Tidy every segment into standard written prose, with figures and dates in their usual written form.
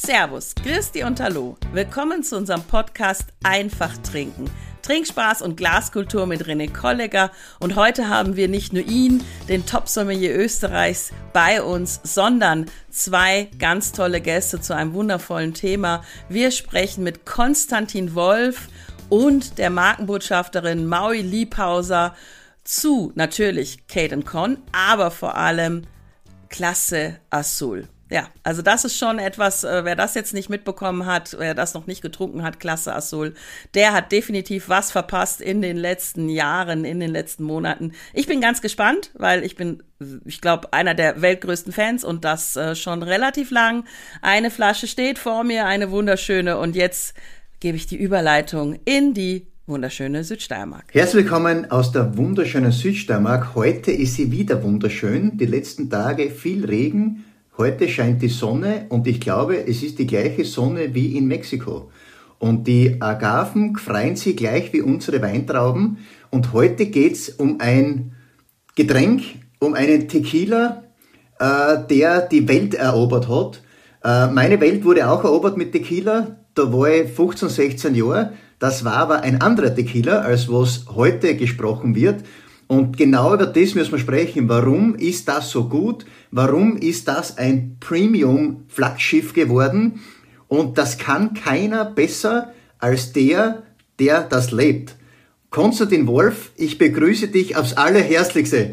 Servus, Christi und Hallo. Willkommen zu unserem Podcast Einfach Trinken. Trinkspaß und Glaskultur mit René Kollegger. Und heute haben wir nicht nur ihn, den Top-Sommelier Österreichs, bei uns, sondern zwei ganz tolle Gäste zu einem wundervollen Thema. Wir sprechen mit Konstantin Wolf und der Markenbotschafterin Maui Liebhauser zu natürlich Kate & Con, aber vor allem Clase Azul. Ja, also das ist schon etwas, wer das jetzt nicht mitbekommen hat, wer das noch nicht getrunken hat, Clase Azul, der hat definitiv was verpasst in den letzten Jahren, in den letzten Monaten. Ich bin ganz gespannt, weil ich glaube, einer der weltgrößten Fans und das schon relativ lang. Eine Flasche steht vor mir, eine wunderschöne, und jetzt gebe ich die Überleitung in die wunderschöne Südsteiermark. Herzlich willkommen aus der wunderschönen Südsteiermark. Heute ist sie wieder wunderschön. Die letzten Tage viel Regen. Heute scheint die Sonne und ich glaube, es ist die gleiche Sonne wie in Mexiko. Und die Agaven freuen sich gleich wie unsere Weintrauben. Und heute geht's um ein Getränk, um einen Tequila, der die Welt erobert hat. Meine Welt wurde auch erobert mit Tequila. Da war ich 15, 16 Jahre. Das war aber ein anderer Tequila, als was heute gesprochen wird. Und genau über das müssen wir sprechen. Warum ist das so gut? Warum ist das ein Premium-Flaggschiff geworden? Und das kann keiner besser als der das lebt. Konstantin Wolf, ich begrüße dich aufs Allerherzlichste.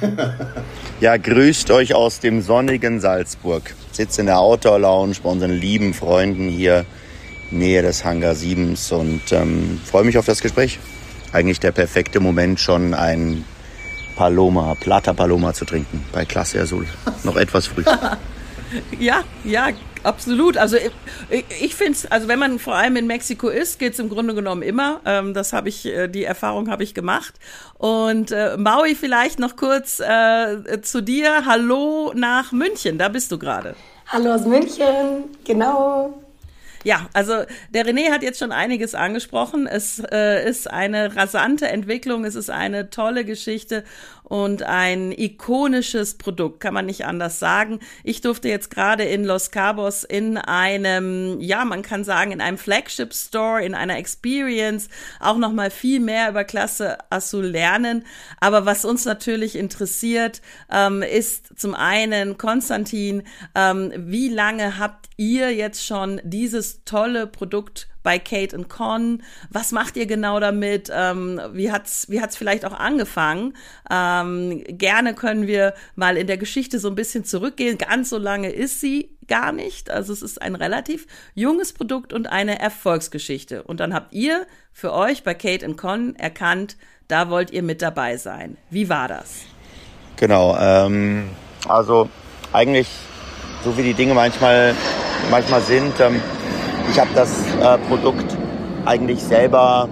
Ja, grüßt euch aus dem sonnigen Salzburg. Ich sitze in der Outdoor Lounge bei unseren lieben Freunden hier, Nähe des Hangar 7 und freue mich auf das Gespräch. Eigentlich der perfekte Moment, schon ein Plata Paloma zu trinken bei Clase Azul. Noch etwas früh. Ja, absolut. Also ich finde es, also wenn man vor allem in Mexiko ist, geht es im Grunde genommen immer. Die Erfahrung habe ich gemacht. Und Maui, vielleicht noch kurz zu dir. Hallo nach München, da bist du gerade. Hallo aus München, genau. Ja, also der René hat jetzt schon einiges angesprochen. Es ist eine rasante Entwicklung, es ist eine tolle Geschichte und ein ikonisches Produkt, kann man nicht anders sagen. Ich durfte jetzt gerade in Los Cabos in einem, ja, man kann sagen, in einem Flagship-Store, in einer Experience auch nochmal viel mehr über Clase Azul lernen. Aber was uns natürlich interessiert, ist zum einen, Konstantin, wie lange habt ihr jetzt schon dieses tolle Produkt bei Kate & Con? Was macht ihr genau damit? Wie hat's vielleicht auch angefangen? Gerne können wir mal in der Geschichte so ein bisschen zurückgehen. Ganz so lange ist sie gar nicht. Also es ist ein relativ junges Produkt und eine Erfolgsgeschichte. Und dann habt ihr für euch bei Kate & Con erkannt, da wollt ihr mit dabei sein. Wie war das? Genau, also eigentlich so wie die Dinge manchmal sind. Ich habe das Produkt eigentlich selber,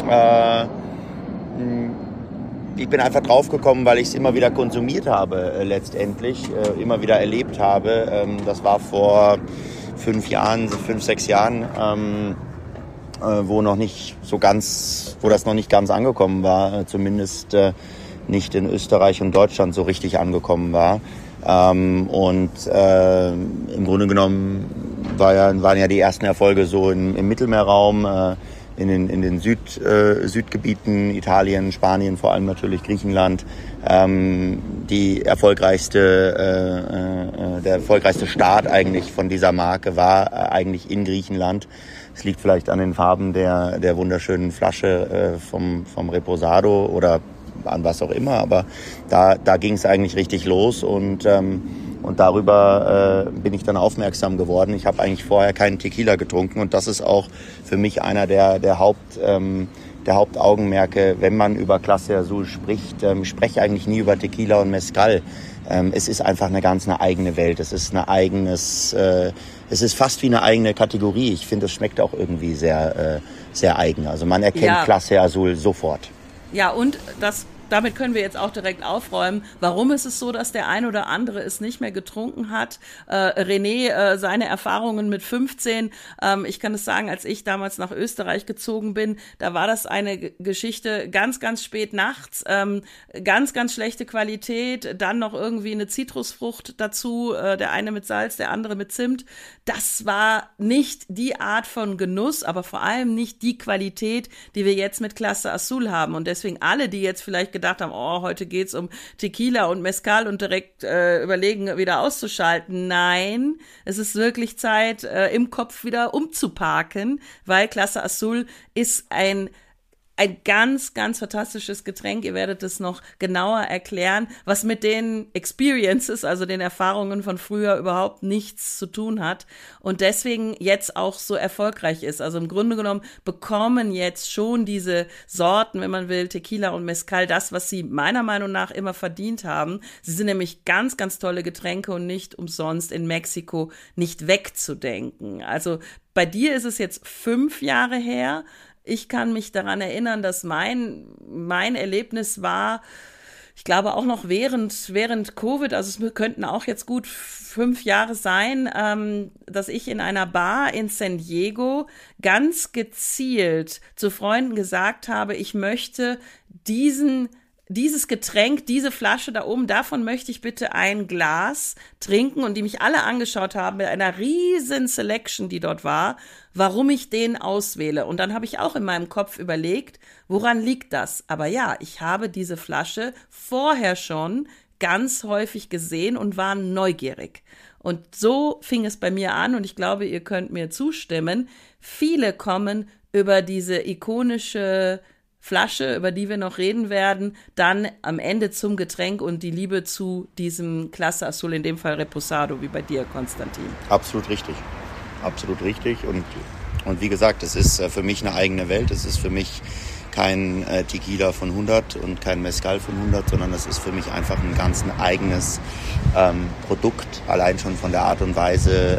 ich bin einfach draufgekommen, weil ich es immer wieder konsumiert habe letztendlich, immer wieder erlebt habe. Das war vor 5, 6 Jahren, wo das noch nicht ganz angekommen war, zumindest nicht in Österreich und Deutschland so richtig angekommen war. Im Grunde genommen waren ja die ersten Erfolge so im Mittelmeerraum, in den Südgebieten, Italien, Spanien, vor allem natürlich Griechenland. Der erfolgreichste Start eigentlich von dieser Marke war eigentlich in Griechenland. Es liegt vielleicht an den Farben der wunderschönen Flasche vom Reposado oder an was auch immer, aber da ging es eigentlich richtig los und darüber bin ich dann aufmerksam geworden. Ich habe eigentlich vorher keinen Tequila getrunken und das ist auch für mich einer der Hauptaugenmerke, wenn man über Clase Azul spricht. Ich spreche eigentlich nie über Tequila und Mezcal. Es ist einfach eine eigene Welt. Es ist es ist fast wie eine eigene Kategorie. Ich finde, es schmeckt auch irgendwie sehr, sehr eigen. Also man erkennt Clase Azul sofort. Ja, und das damit können wir jetzt auch direkt aufräumen. Warum ist es so, dass der ein oder andere es nicht mehr getrunken hat? René, seine Erfahrungen mit 15, ich kann es sagen, als ich damals nach Österreich gezogen bin, da war das eine Geschichte ganz, ganz spät nachts, ganz, ganz schlechte Qualität, dann noch irgendwie eine Zitrusfrucht dazu, der eine mit Salz, der andere mit Zimt. Das war nicht die Art von Genuss, aber vor allem nicht die Qualität, die wir jetzt mit Clase Azul haben. Und deswegen alle, die jetzt vielleicht gedacht haben, heute geht's um Tequila und Mezcal und direkt überlegen, wieder auszuschalten. Nein, es ist wirklich Zeit, im Kopf wieder umzuparken, weil Clase Azul ist ein ganz, ganz fantastisches Getränk. Ihr werdet es noch genauer erklären, was mit den Experiences, also den Erfahrungen von früher überhaupt nichts zu tun hat und deswegen jetzt auch so erfolgreich ist. Also im Grunde genommen bekommen jetzt schon diese Sorten, wenn man will, Tequila und Mezcal, das, was sie meiner Meinung nach immer verdient haben. Sie sind nämlich ganz, ganz tolle Getränke und nicht umsonst in Mexiko nicht wegzudenken. Also bei dir ist es jetzt 5 Jahre her. Ich kann mich daran erinnern, dass mein Erlebnis war, ich glaube auch noch während Covid, also es könnten auch jetzt gut 5 Jahre sein, dass ich in einer Bar in San Diego ganz gezielt zu Freunden gesagt habe, ich möchte dieses Getränk, diese Flasche da oben, davon möchte ich bitte ein Glas trinken und die mich alle angeschaut haben mit einer riesen Selection, die dort war, warum ich den auswähle. Und dann habe ich auch in meinem Kopf überlegt, woran liegt das? Aber ja, ich habe diese Flasche vorher schon ganz häufig gesehen und war neugierig. Und so fing es bei mir an und ich glaube, ihr könnt mir zustimmen. Viele kommen über diese ikonische Flasche, über die wir noch reden werden, dann am Ende zum Getränk und die Liebe zu diesem Clase Azul, in dem Fall Reposado, wie bei dir, Konstantin. Absolut richtig. Absolut richtig. Und wie gesagt, es ist für mich eine eigene Welt. Es ist für mich kein Tequila von 100 und kein Mezcal von 100, sondern es ist für mich einfach ein ganz eigenes Produkt, allein schon von der Art und Weise,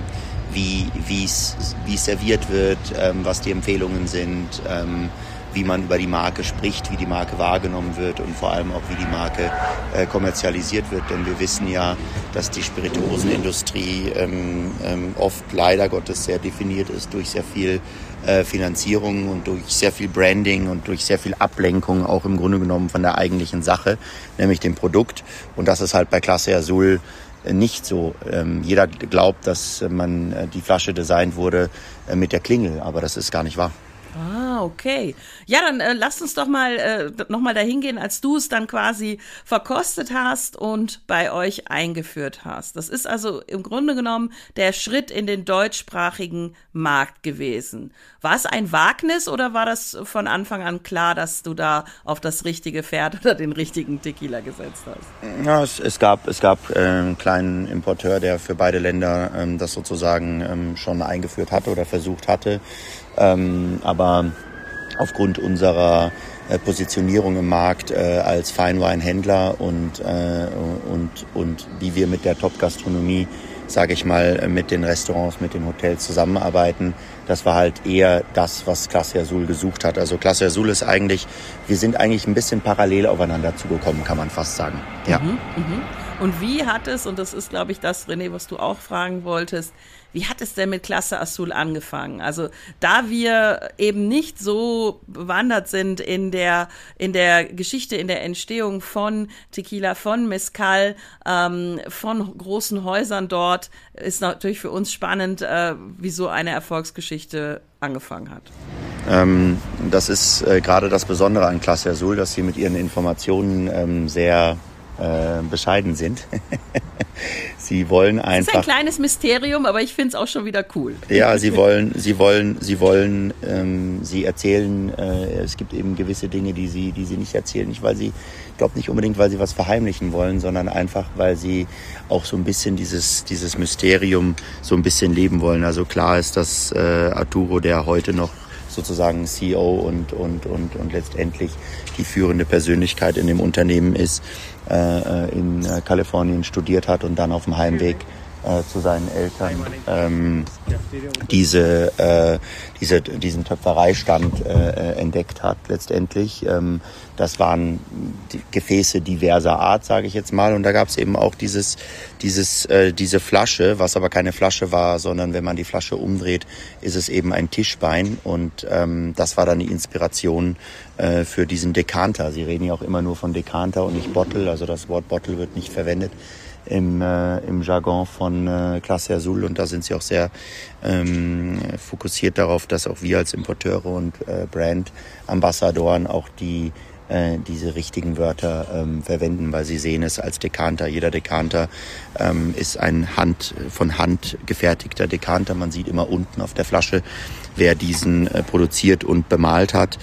wie es serviert wird, was die Empfehlungen sind, wie man über die Marke spricht, wie die Marke wahrgenommen wird und vor allem auch, wie die Marke kommerzialisiert wird. Denn wir wissen ja, dass die Spirituosenindustrie oft leider Gottes sehr definiert ist durch sehr viel Finanzierung und durch sehr viel Branding und durch sehr viel Ablenkung auch im Grunde genommen von der eigentlichen Sache, nämlich dem Produkt. Und das ist halt bei Clase Azul nicht so. Jeder glaubt, dass man die Flasche designt wurde mit der Klingel, aber das ist gar nicht wahr. Ah, okay. Ja, dann lasst uns doch mal nochmal dahin gehen, als du es dann quasi verkostet hast und bei euch eingeführt hast. Das ist also im Grunde genommen der Schritt in den deutschsprachigen Markt gewesen. War es ein Wagnis oder war das von Anfang an klar, dass du da auf das richtige Pferd oder den richtigen Tequila gesetzt hast? Ja, es gab einen kleinen Importeur, der für beide Länder das sozusagen schon eingeführt hatte oder versucht hatte. Aber aufgrund unserer Positionierung im Markt als Feinweinhändler und wie wir mit der Top-Gastronomie, sage ich mal, mit den Restaurants, mit den Hotels zusammenarbeiten, das war halt eher das, was Clase Azul gesucht hat. Also Clase Azul ist wir sind eigentlich ein bisschen parallel aufeinander zugekommen, kann man fast sagen. Ja. Und wie hat es, und das ist, glaube ich, das, René, was du auch fragen wolltest, wie hat es denn mit Clase Azul angefangen? Also da wir eben nicht so bewandert sind in der Geschichte, in der Entstehung von Tequila, von Mezcal, von großen Häusern dort, ist natürlich für uns spannend, wie so eine Erfolgsgeschichte angefangen hat. Das ist gerade das Besondere an Clase Azul, dass sie mit ihren Informationen sehr bescheiden sind. Sie wollen einfach... Das ist ein kleines Mysterium, aber ich finde es auch schon wieder cool. Ja, sie erzählen, es gibt eben gewisse Dinge, die sie nicht erzählen. Nicht, ich glaube nicht unbedingt, weil sie was verheimlichen wollen, sondern einfach, weil sie auch so ein bisschen dieses Mysterium so ein bisschen leben wollen. Also klar ist, dass Arturo, der heute noch sozusagen CEO und letztendlich die führende Persönlichkeit in dem Unternehmen ist, in Kalifornien studiert hat und dann auf dem Heimweg zu seinen Eltern diesen Töpfereistand entdeckt hat letztendlich. Das waren die Gefäße diverser Art, sage ich jetzt mal. Und da gab es eben auch diese Flasche, was aber keine Flasche war, sondern wenn man die Flasche umdreht, ist es eben ein Tischbein. Und das war dann die Inspiration für diesen Dekanter. Sie reden ja auch immer nur von Dekanter und nicht Bottle. Also das Wort Bottle wird nicht verwendet im Jargon von Clase Azul. Und da sind sie auch sehr fokussiert darauf, dass auch wir als Importeure und Brand-Ambassadoren auch diese richtigen Wörter verwenden, weil sie sehen es als Dekanter. Jeder Dekanter ist ein von Hand gefertigter Dekanter. Man sieht immer unten auf der Flasche, wer diesen produziert und bemalt hat.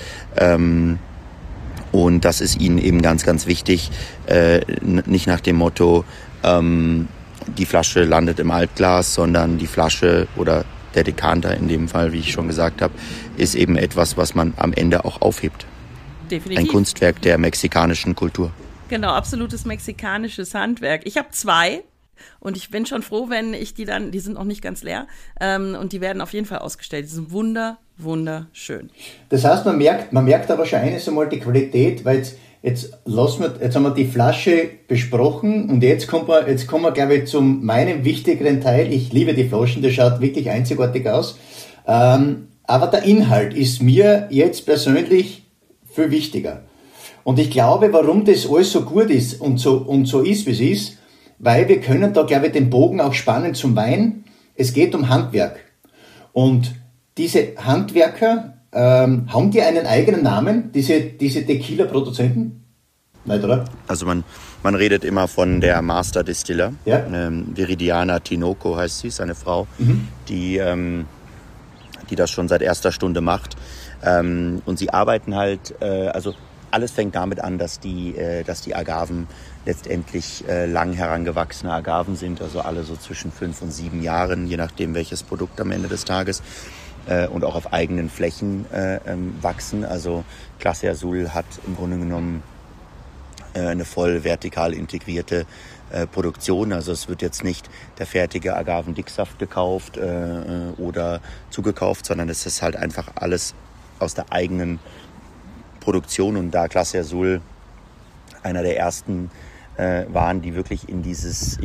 Und das ist ihnen eben ganz, ganz wichtig. Nicht nach dem Motto, die Flasche landet im Altglas, sondern die Flasche oder der Dekanter in dem Fall, wie ich schon gesagt habe, ist eben etwas, was man am Ende auch aufhebt. Definitiv. Ein Kunstwerk der mexikanischen Kultur. Genau, absolutes mexikanisches Handwerk. Ich habe 2 und ich bin schon froh, wenn ich die sind noch nicht ganz leer und die werden auf jeden Fall ausgestellt. Die sind wunderschön. Das heißt, man merkt aber schon eines einmal die Qualität, weil jetzt haben wir die Flasche besprochen und jetzt kommen wir, glaube ich, zu meinem wichtigeren Teil. Ich liebe die Flaschen, das schaut wirklich einzigartig aus. Aber der Inhalt ist mir jetzt persönlich viel wichtiger. Und ich glaube, warum das alles so gut ist und so ist, wie es ist, weil wir können da, glaube ich, den Bogen auch spannen zum Wein. Es geht um Handwerk. Und diese Handwerker, haben die einen eigenen Namen, diese Tequila-Produzenten? Nein, oder? Also man redet immer von der Master Distiller. Ja. Viridiana Tinoco heißt sie, ist eine Frau, die das schon seit erster Stunde macht. Und sie arbeiten halt, also alles fängt damit an, dass die Agaven letztendlich lang herangewachsene Agaven sind, also alle so zwischen 5 und 7 Jahren, je nachdem welches Produkt am Ende des Tages, und auch auf eigenen Flächen wachsen. Also Clase Azul hat im Grunde genommen eine voll vertikal integrierte Produktion. Also es wird jetzt nicht der fertige Agavendicksaft gekauft oder zugekauft, sondern es ist halt einfach alles aus der eigenen Produktion. Und da Clase Azul einer der ersten waren, die wirklich in dieses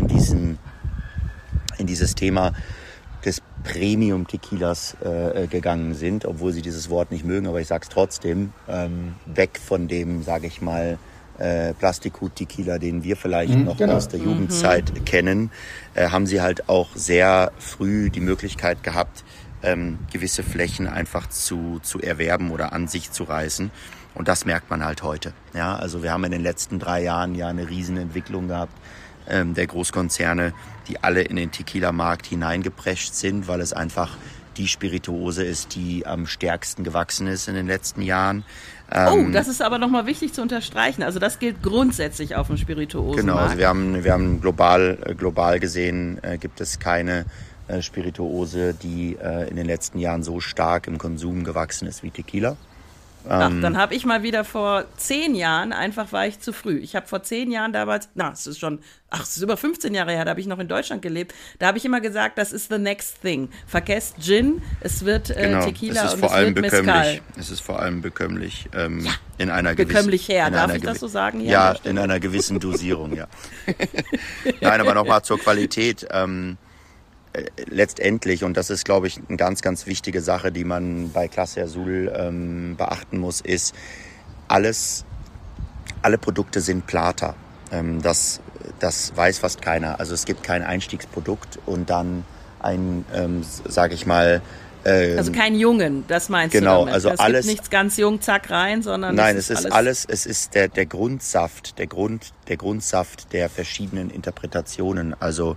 Thema des Premium-Tequilas gegangen sind, obwohl sie dieses Wort nicht mögen, aber ich sage es trotzdem, weg von dem, sage ich mal, Plastico-Tequila, den wir vielleicht noch aus der Jugendzeit kennen, haben sie halt auch sehr früh die Möglichkeit gehabt, gewisse Flächen einfach zu erwerben oder an sich zu reißen. Und das merkt man halt heute. Ja, also wir haben in den letzten 3 Jahren ja eine Riesenentwicklung gehabt der Großkonzerne, die alle in den Tequila-Markt hineingeprescht sind, weil es einfach die Spirituose ist, die am stärksten gewachsen ist in den letzten Jahren. Das ist aber nochmal wichtig zu unterstreichen. Also das gilt grundsätzlich auf dem Spirituosenmarkt. Genau, also wir haben global gesehen, gibt es keine Spirituose, die in den letzten Jahren so stark im Konsum gewachsen ist wie Tequila. Dann habe ich mal wieder vor 10 Jahren, war ich zu früh. Ich habe vor 10 Jahren damals, es ist über 15 Jahre her, da habe ich noch in Deutschland gelebt. Da habe ich immer gesagt, das ist the next thing. Vergesst Gin, es wird Tequila und es wird Mezcal. Es ist vor allem bekömmlich. In einer bekömmlich her, darf ich das so sagen? Ja, in einer gewissen Dosierung, ja. Nein, aber nochmal zur Qualität. Letztendlich, und das ist, glaube ich, eine ganz, ganz wichtige Sache, die man bei Clase Azul beachten muss, ist, alle Produkte sind Plata. Das weiß fast keiner. Also es gibt kein Einstiegsprodukt und dann ein, sage ich mal... also kein Jungen, das meinst du genau, damit? Also es alles, gibt nichts ganz jung, zack, rein, sondern... Nein, es ist alles, es ist der Grundsaft, der Grundsaft der verschiedenen Interpretationen, also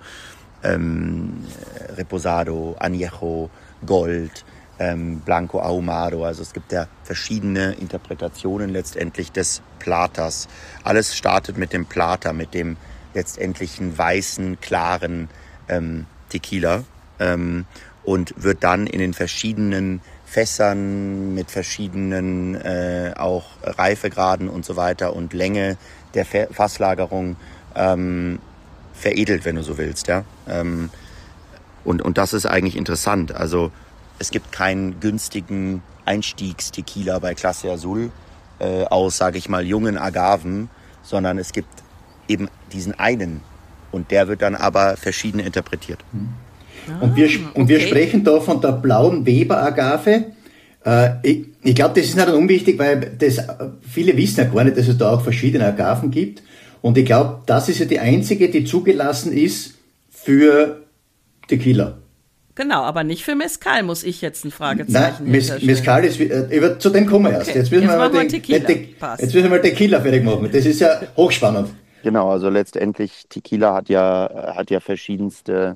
Reposado, Añejo, Gold, Blanco Ahumado. Also es gibt ja verschiedene Interpretationen letztendlich des Platas. Alles startet mit dem Plata, mit dem letztendlichen weißen, klaren Tequila und wird dann in den verschiedenen Fässern mit verschiedenen auch Reifegraden und so weiter und Länge der Fasslagerung veredelt, wenn du so willst. Ja? Und das ist eigentlich interessant. Also es gibt keinen günstigen Einstiegstequila bei Clase Azul aus, sage ich mal, jungen Agaven, sondern es gibt eben diesen einen. Und der wird dann aber verschieden interpretiert. Und wir sprechen da von der blauen Weber-Agave. Ich glaube, das ist nicht unwichtig, weil viele wissen ja gar nicht, dass es da auch verschiedene Agaven gibt. Und ich glaube, das ist ja die einzige, die zugelassen ist für Tequila. Genau, aber nicht für Mezcal, muss ich jetzt ein Fragezeichen hinterstellen. Mezcal ist, zu dem kommen wir erst. Okay. Jetzt müssen wir mal Tequila fertig machen. Das ist ja hochspannend. Genau, also letztendlich Tequila hat ja verschiedenste,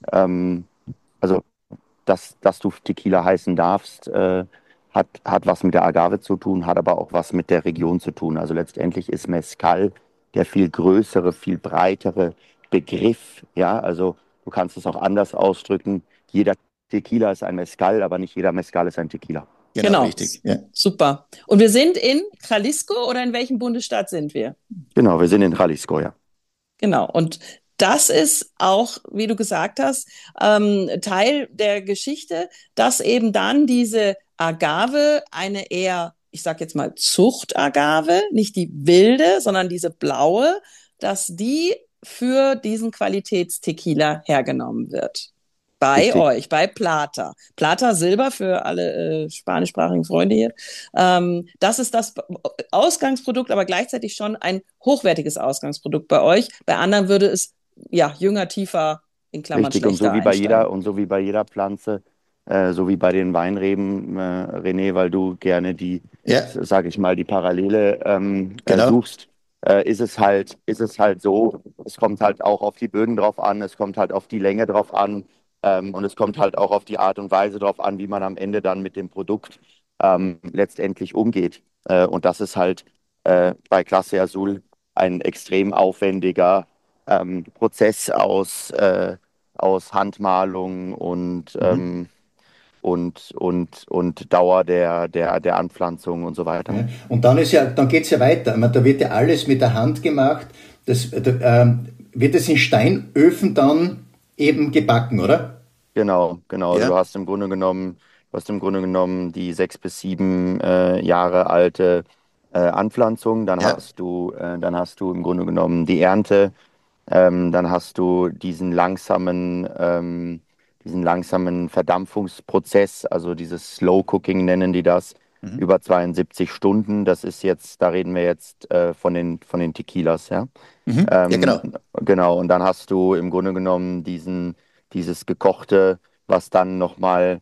also dass du Tequila heißen darfst, hat was mit der Agave zu tun, hat aber auch was mit der Region zu tun. Also letztendlich ist Mezcal der viel größere, viel breitere Begriff. Ja, also du kannst es auch anders ausdrücken. Jeder Tequila ist ein Mezcal, aber nicht jeder Mezcal ist ein Tequila. Genau. Richtig. Ja. Super. Und wir sind in Jalisco oder in welchem Bundesstaat sind wir? Genau, wir sind in Jalisco, ja. Genau. Und das ist auch, wie du gesagt hast, Teil der Geschichte, dass eben dann diese Agave eine eher, ich sag jetzt mal Zuchtagave, nicht die wilde, sondern diese blaue, dass die für diesen Qualitätstequila hergenommen wird. Bei Richtig. Euch, bei Plata. Plata Silber für alle spanischsprachigen Freunde hier. Das ist das Ausgangsprodukt, aber gleichzeitig schon ein hochwertiges Ausgangsprodukt bei euch. Bei anderen würde es ja jünger, tiefer, in Klammern Richtig, schlechter und so wie bei jeder Pflanze, so wie bei den Weinreben, René, weil du gerne sag ich mal, die Parallele suchst. Ist es halt so, es kommt halt auch auf die Böden drauf an, es kommt halt auf die Länge drauf an und es kommt halt auch auf die Art und Weise drauf an, wie man am Ende dann mit dem Produkt letztendlich umgeht. Und das ist halt bei Clase Azul ein extrem aufwendiger Prozess aus Handmalung und Dauer der Anpflanzung und so weiter. Ja. Und dann geht es ja weiter. Da wird ja alles mit der Hand gemacht. Wird es in Steinöfen dann eben gebacken, oder? Genau. Ja. Du hast im Grunde genommen die 6 bis 7 Jahre alte Anpflanzung. Dann hast du im Grunde genommen die Ernte. Dann hast du diesen langsamen Verdampfungsprozess, also dieses Slow Cooking nennen die das, über 72 Stunden. Da reden wir jetzt von den Tequilas, ja. Ja, genau. Genau, und dann hast du im Grunde genommen dieses Gekochte, was dann nochmal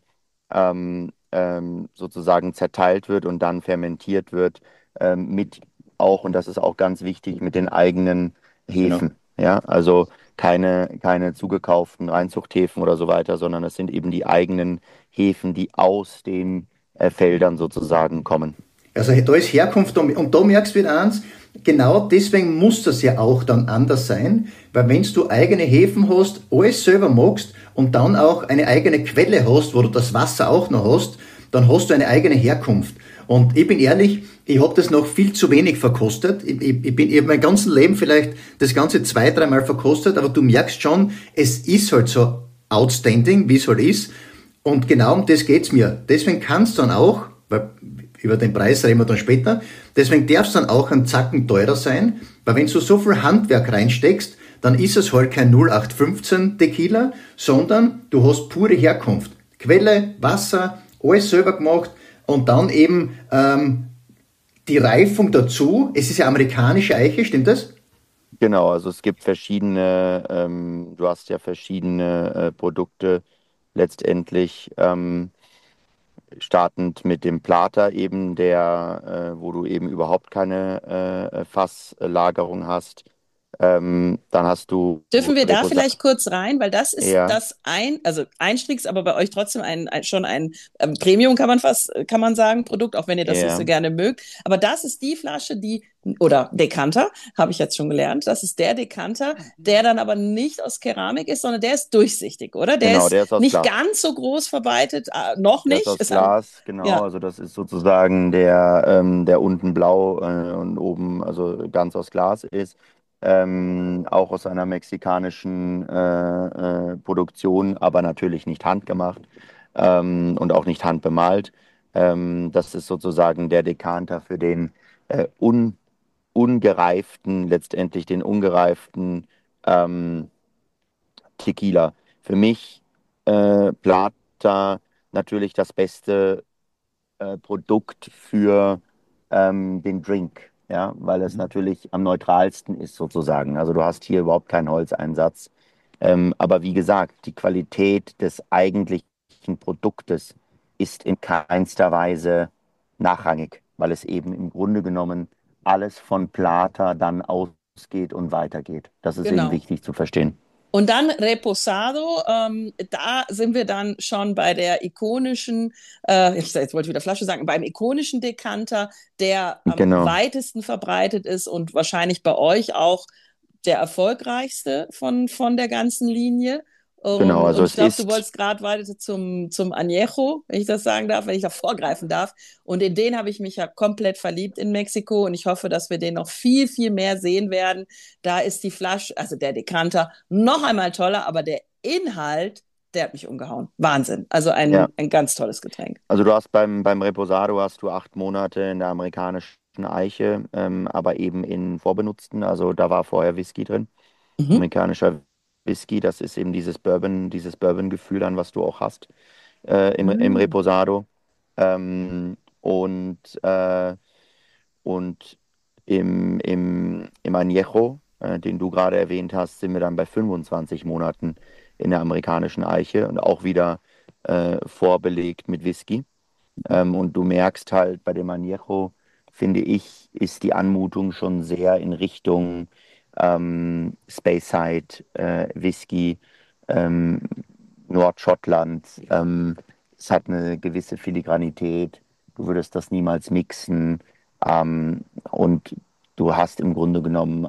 sozusagen zerteilt wird und dann fermentiert wird, und das ist auch ganz wichtig, mit den eigenen Hefen. Genau. Ja, also keine zugekauften Reinzuchthäfen oder so weiter, sondern es sind eben die eigenen Hefen, die aus den Feldern sozusagen kommen. Also da ist Herkunft und da merkst du wieder eins, genau deswegen muss das ja auch dann anders sein, weil wenn du eigene Hefen hast, alles selber magst und dann auch eine eigene Quelle hast, wo du das Wasser auch noch hast, dann hast du eine eigene Herkunft. Und ich bin ehrlich, ich habe das noch viel zu wenig verkostet. Ich habe mein ganzes Leben vielleicht das Ganze 2-3 Mal verkostet, aber du merkst schon, es ist halt so outstanding, wie es halt ist. Und genau um das geht's mir. Deswegen kannst du dann auch, weil über den Preis reden wir dann später, deswegen darf es dann auch ein Zacken teurer sein, weil wenn du so viel Handwerk reinsteckst, dann ist es halt kein 0815 Tequila, sondern du hast pure Herkunft. Quelle, Wasser, alles selber gemacht und dann eben die Reifung dazu. Es ist ja amerikanische Eiche, stimmt das? Genau, also es gibt verschiedene, du hast ja verschiedene Produkte letztendlich, startend mit dem Plata eben, wo du eben überhaupt keine Fasslagerung hast. Dann hast du... Dürfen wir da vielleicht kurz rein, weil das ist also Einstiegs, aber bei euch trotzdem schon ein Premium, kann man sagen, Produkt, auch wenn ihr das nicht so gerne mögt. Aber das ist die Flasche, oder Dekanter, habe ich jetzt schon gelernt, das ist der Dekanter, der dann aber nicht aus Keramik ist, sondern der ist durchsichtig, oder? Der ist nicht Glas. Ganz so groß verbreitet, noch nicht. Der ist aus Glas, genau, ja. Also das ist sozusagen der unten blau und oben also ganz aus Glas ist. auch aus einer mexikanischen Produktion, aber natürlich nicht handgemacht und auch nicht handbemalt. Das ist sozusagen der Dekanter für den ungereiften, letztendlich den ungereiften ähm, Tequila. Für mich Plata natürlich das beste Produkt für den Drink, ja, weil es natürlich am neutralsten ist sozusagen. Also du hast hier überhaupt keinen Holzeinsatz. Aber wie gesagt, die Qualität des eigentlichen Produktes ist in keinster Weise nachrangig, weil es eben im Grunde genommen alles von Plata dann ausgeht und weitergeht. Das ist eben Genau. wichtig zu verstehen. Und dann Reposado, da sind wir dann schon bei der ikonischen, jetzt wollte ich wieder Flasche sagen, beim ikonischen Dekanter, der am Genau, weitesten verbreitet ist und wahrscheinlich bei euch auch der erfolgreichste von der ganzen Linie. genau. Also Und ich es glaube, du ist wolltest gerade weiter zum Añejo, wenn ich das sagen darf, wenn ich da vorgreifen darf. Und in den habe ich mich ja komplett verliebt in Mexiko und ich hoffe, dass wir den noch viel, viel mehr sehen werden. Da ist die Flasche, also der Dekanter, noch einmal toller, aber der Inhalt, der hat mich umgehauen. Wahnsinn. Also ja. ein ganz tolles Getränk. Also du hast beim Reposado hast du 8 Monate in der amerikanischen Eiche, aber eben in vorbenutzten. Also da war vorher Whisky drin. Mhm. Amerikanischer Whisky, das ist eben dieses Bourbon-Gefühl dann, was du auch hast im Ah. Reposado. Ähm, und und im Añejo, den du gerade erwähnt hast, sind wir dann bei 25 Monaten in der amerikanischen Eiche und auch wieder vorbelegt mit Whisky. Und du merkst halt bei dem Añejo, finde ich, ist die Anmutung schon sehr in Richtung Speyside, Whisky, ähm, Nordschottland. Es hat eine gewisse Filigranität. Du würdest das niemals mixen. Und du hast im Grunde genommen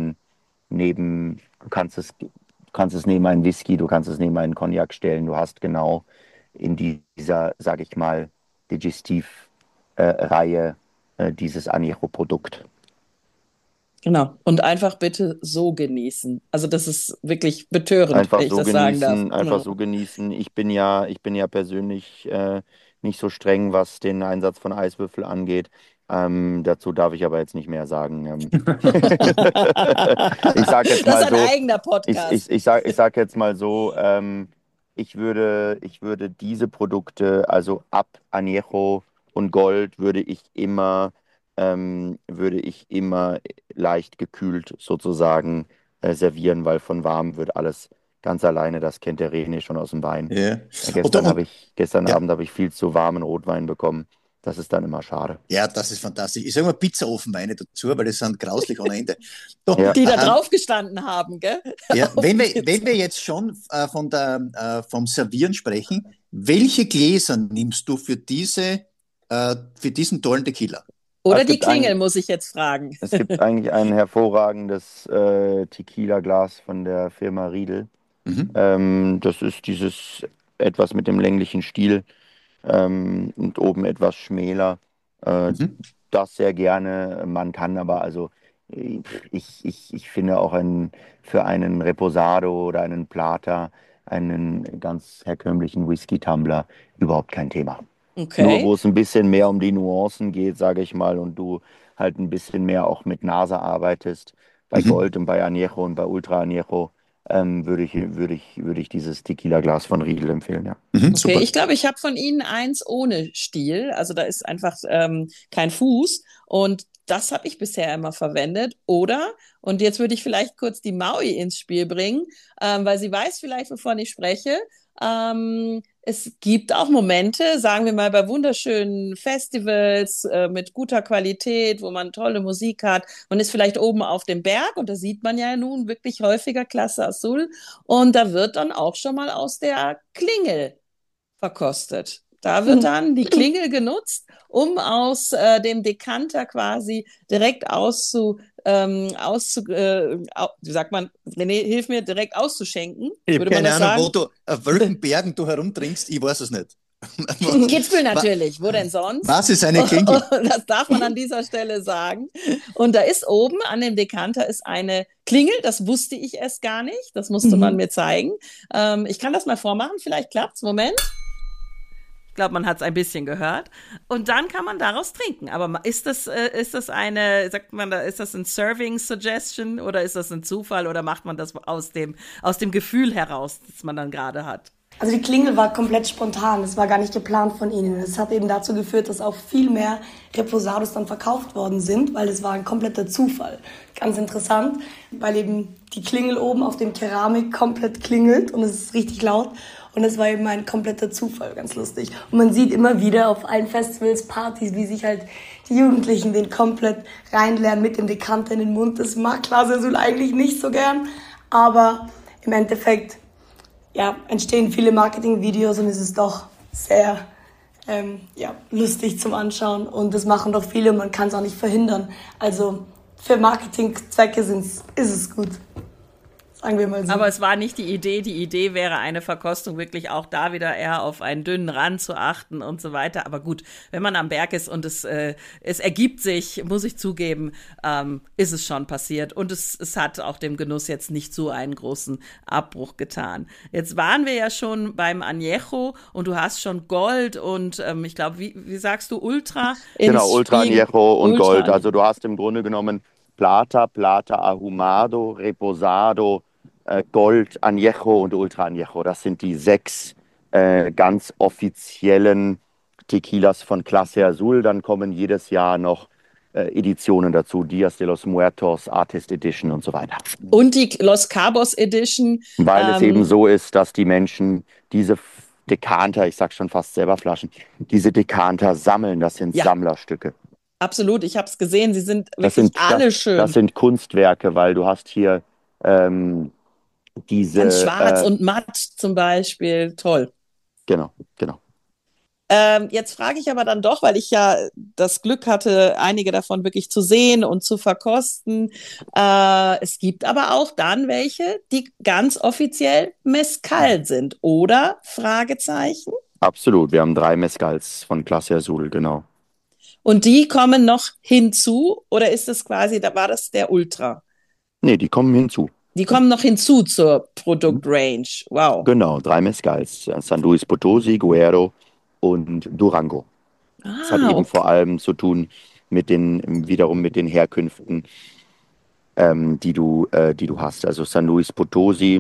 du kannst es neben einen Whisky, du kannst es neben einen Cognac stellen. Du hast genau in dieser, sage ich mal, Digestiv-Reihe dieses Añejo-Produkt. Genau. Und einfach bitte so genießen. Also das ist wirklich betörend, Einfach wenn ich so das sagen darf. genießen, einfach Ja. so genießen. Ich bin ja persönlich nicht so streng, was den Einsatz von Eiswürfel angeht. Dazu darf ich aber jetzt nicht mehr sagen. Ich sage jetzt Das ist mal ein so, eigener ich, Podcast. ich, ich sag jetzt mal so, ich würde diese Produkte, also ab Añejo und Gold, würde ich immer leicht gekühlt sozusagen servieren, weil von warm wird alles ganz alleine. Das kennt der René schon aus dem Wein. Ja. Gestern gestern Ja, Abend habe ich viel zu warmen Rotwein bekommen. Das ist dann immer schade. ja, das ist fantastisch. Ich sage mal Pizzaofenweine dazu, weil das sind grauslich ohne Ende. So, Ja, Die da drauf gestanden haben, gell? ja, Auf wenn dem wir, wenn Pizza. wir jetzt schon vom Servieren sprechen, welche Gläser nimmst du für diesen tollen Tequila? Oder es die gibt Klingel, ein, muss ich jetzt fragen. es gibt eigentlich ein hervorragendes Tequila-Glas von der Firma Riedel. Mhm. Das ist dieses etwas mit dem länglichen Stiel und oben etwas schmäler. Äh, Mhm. Das sehr gerne. Man kann aber, also äh, ich finde auch für einen Reposado oder einen Plata einen ganz herkömmlichen Whisky-Tumbler überhaupt kein Thema. Nur Okay. wo es ein bisschen mehr um die Nuancen geht, sage ich mal, und du halt ein bisschen mehr auch mit Nase arbeitest, bei Mhm. Gold und bei Añejo und bei Ultra Añejo, würde ich dieses Tequila-Glas von Riedel empfehlen, ja. Mhm. Okay, Super. ich glaube, ich habe von Ihnen eins ohne Stiel. Also da ist einfach kein Fuß. Und das habe ich bisher immer verwendet. Oder, und jetzt würde ich vielleicht kurz die Maui ins Spiel bringen, weil sie weiß vielleicht, wovon ich spreche. Es gibt auch Momente, sagen wir mal, bei wunderschönen Festivals mit guter Qualität, wo man tolle Musik hat. Man ist vielleicht oben auf dem Berg und da sieht man ja nun wirklich häufiger Klasse Azul. Und da wird dann auch schon mal aus der Klingel verkostet. Da wird dann die Klingel genutzt, um aus dem Dekanter quasi direkt wie sagt man, René, hilf mir, direkt auszuschenken, Ich habe würde man keine das Ahnung, sagen? auf welchen Bergen du herumtrinkst, ich weiß es nicht. Kitzbühel Wa- natürlich, wo denn sonst? Was ist eine Klingel? Das darf man an dieser Stelle sagen. Und da ist oben an dem Dekanter ist eine klingelt. Das wusste ich erst gar nicht. Das musste man mir zeigen. Ich kann das mal vormachen. Vielleicht klappt's. Moment. Ich glaube, man hat es ein bisschen gehört. Und dann kann man daraus trinken. Aber ist das eine, sagt man da, ist das ein Serving Suggestion oder ist das ein Zufall oder macht man das aus dem Gefühl heraus, das man dann gerade hat? Also die Klingel war komplett spontan, das war gar nicht geplant von ihnen. Es hat eben dazu geführt, dass auch viel mehr Reposados dann verkauft worden sind, weil es war ein kompletter Zufall. Ganz interessant, weil eben die Klingel oben auf dem Keramik komplett klingelt und es ist richtig laut. Und es war eben ein kompletter Zufall, ganz lustig. Und man sieht immer wieder auf allen Festivals, Partys, wie sich halt die Jugendlichen den komplett reinlernen mit dem Dekanter in den Mund. Das mag Klaas Azul eigentlich nicht so gern, aber im Endeffekt entstehen viele Marketingvideos und es ist doch sehr lustig zum Anschauen. Und das machen doch viele und man kann es auch nicht verhindern. Also für Marketingzwecke ist es gut. Sagen wir mal so. Aber es war nicht die Idee. Die Idee wäre eine Verkostung, wirklich auch da wieder eher auf einen dünnen Rand zu achten und so weiter. Aber gut, wenn man am Berg ist und es ergibt sich, muss ich zugeben, ist es schon passiert. Und es hat auch dem Genuss jetzt nicht so einen großen Abbruch getan. Jetzt waren wir ja schon beim Añejo und du hast schon Gold und ich glaube, wie sagst du, Ultra? Genau, Ultra Añejo und Gold. Also du hast im Grunde genommen Plata, Plata Ahumado, Reposado, Gold, Añejo und Ultra Añejo. Das sind die 6 ganz offiziellen Tequilas von Clase Azul. Dann kommen jedes Jahr noch Editionen dazu, Dias de los Muertos, Artist Edition und so weiter. Und die Los Cabos Edition. Weil es eben so ist, dass die Menschen diese Dekanter, ich sag schon fast selber Flaschen, diese Dekanter sammeln. Das sind Sammlerstücke. Absolut, ich habe es gesehen, sie sind wirklich alle schön. Das sind Kunstwerke, weil du hast hier diese... Ganz schwarz und matt zum Beispiel, toll. Genau. Jetzt frage ich aber dann doch, weil ich ja das Glück hatte, einige davon wirklich zu sehen und zu verkosten. Es gibt aber auch dann welche, die ganz offiziell Mezcal sind, oder? Fragezeichen. Absolut, wir haben 3 Mezcals von Clase Azul, genau. Und die kommen noch hinzu, oder ist es quasi, da war das der Ultra? Nee, die kommen hinzu. Die kommen noch hinzu zur Produktrange. Wow. Genau, 3 Mezcals. San Luis Potosí, Guero und Durango. Das hat eben vor allem zu tun wiederum mit den Herkünften, die du hast. Also San Luis Potosí,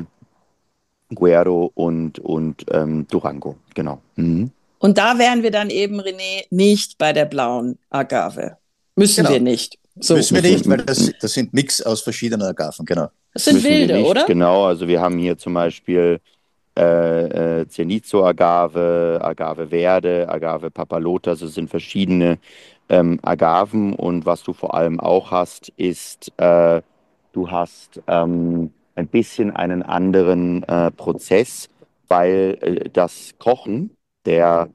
Guero und Durango, genau. Mhm. Und da wären wir dann eben, René, nicht bei der blauen Agave. Müssen wir nicht. So. Müssen wir nicht, weil das sind Mix aus verschiedenen Agaven, genau. Das sind wilde, oder? Genau, also wir haben hier zum Beispiel Cenizo Agave, Agave Verde, Agave Papalota, also sind verschiedene Agaven. Und was du vor allem auch hast, ist, du hast ein bisschen einen anderen Prozess, weil das Kochen der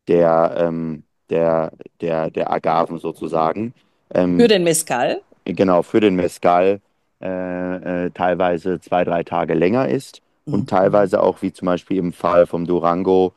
Agaven sozusagen. Für den Mezcal? Genau, für den Mezcal teilweise 2-3 Tage länger ist und teilweise auch, wie zum Beispiel im Fall vom Durango,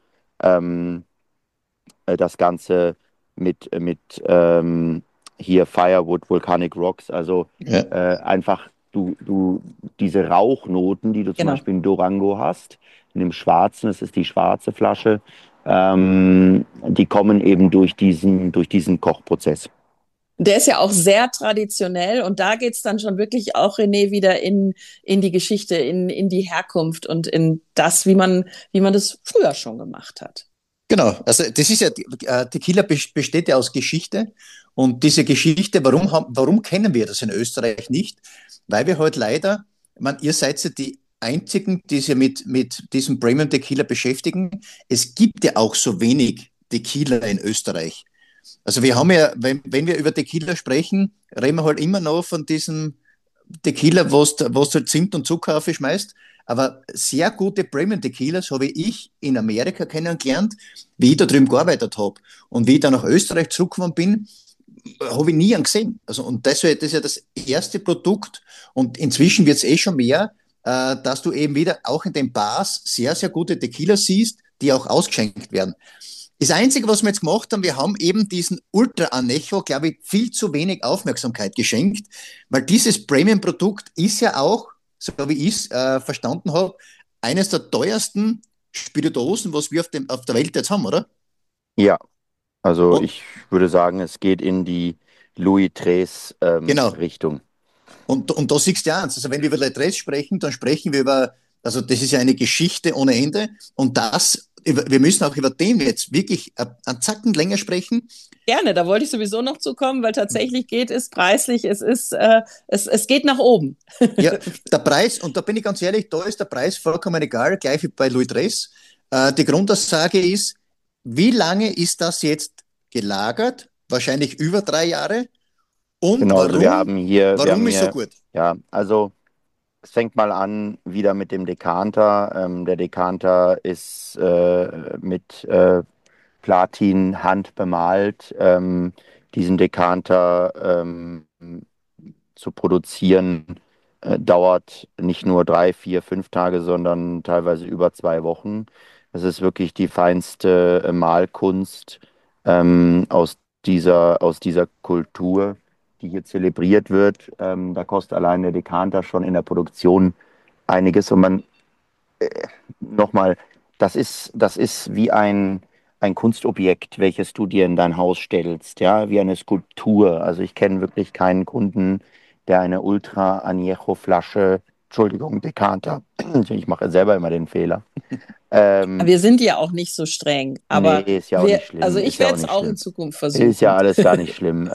das Ganze mit hier Firewood, Volcanic Rocks, also einfach diese Rauchnoten, die du zum Beispiel in Durango hast, in dem Schwarzen, das ist die schwarze Flasche, die kommen eben durch diesen Kochprozess. Der ist ja auch sehr traditionell und da geht's dann schon wirklich auch, René, wieder in die Geschichte, in die Herkunft und in das, wie man das früher schon gemacht hat. Genau, also das ist ja, Tequila besteht ja aus Geschichte und diese Geschichte, warum kennen wir das in Österreich nicht? Weil wir heute leider, ihr seid ja die Einzigen, die sich mit diesem Premium Tequila beschäftigen. Es gibt ja auch so wenig Tequila in Österreich. Also wir haben ja, wenn wir über Tequila sprechen, reden wir halt immer noch von diesem Tequila, wo du halt Zimt und Zucker aufschmeißt. Aber sehr gute Premium Tequilas habe ich in Amerika kennengelernt, wie ich da drüben gearbeitet habe. Und wie ich dann nach Österreich zurückgekommen bin, habe ich nie einen gesehen. Also, und das ist ja das erste Produkt. Und inzwischen wird es schon mehr, dass du eben wieder auch in den Bars sehr, sehr gute Tequilas siehst, die auch ausgeschenkt werden. Das Einzige, was wir jetzt gemacht haben, wir haben eben diesen Ultra Anejo, glaube ich, viel zu wenig Aufmerksamkeit geschenkt, weil dieses Premium-Produkt ist ja auch, so wie ich es verstanden habe, eines der teuersten Spirituosen, was wir auf der Welt jetzt haben, oder? Ja, also Oh, ich würde sagen, es geht in die Louis XIII genau. Richtung. Und da siehst du ja eins. Also wenn wir über Lettres sprechen, dann sprechen wir über, also das ist ja eine Geschichte ohne Ende. Und wir müssen auch über den jetzt wirklich einen Zacken länger sprechen. Gerne, da wollte ich sowieso noch zu kommen, weil tatsächlich geht es preislich, es geht nach oben. Ja, der Preis, und da bin ich ganz ehrlich, da ist der Preis vollkommen egal, gleich wie bei Louis Dress. Die Grundaussage ist, wie lange ist das jetzt gelagert? Wahrscheinlich über 3 Jahre. Und Genau, also wir warum haben ist so hier, gut? ja, also es fängt mal an wieder mit dem Dekanter. Der Dekanter ist mit Platin handbemalt. Diesen Dekanter zu produzieren dauert nicht nur 3, 4, 5 Tage, sondern teilweise über 2 Wochen. Es ist wirklich die feinste Malkunst aus dieser Kultur, die hier zelebriert wird. Da kostet allein der Dekanter schon in der Produktion einiges. Und man, nochmal, das ist wie ein Kunstobjekt, welches du dir in dein Haus stellst, ja, wie eine Skulptur. Also ich kenne wirklich keinen Kunden, der eine Ultra Añejo Flasche, Entschuldigung, Dekanter, ich mache selber immer den Fehler. Ähm, Wir sind ja auch nicht so streng, Nee, aber ist ja auch nicht also schlimm, ich ist ja werde auch es nicht auch in schlimm. Zukunft Ist ja versuchen. alles gar nicht schlimm.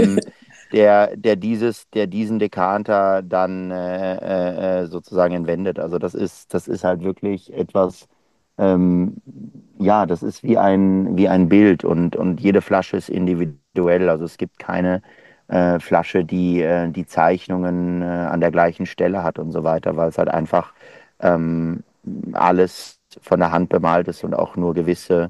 Der diesen Dekanter dann sozusagen entwendet. Also das ist halt wirklich etwas, ähm, ja, das ist wie ein Bild und jede Flasche ist individuell. Also es gibt keine Flasche, die Zeichnungen an der gleichen Stelle hat und so weiter, weil es halt einfach alles von der Hand bemalt ist und auch nur gewisse